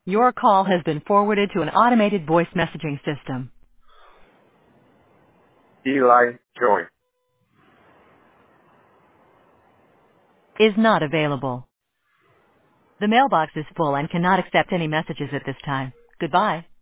Your call has been forwarded to an automated voice messaging system. Eli Joy. Is not available. The mailbox is full and cannot accept any messages at this time. Goodbye.